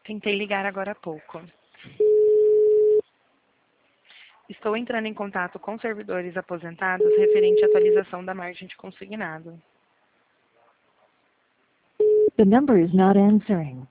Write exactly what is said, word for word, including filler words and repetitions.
Tentei ligar agora há pouco. Estou entrando em contato com servidores aposentados referente à atualização da margem de consignado. The number is not answering.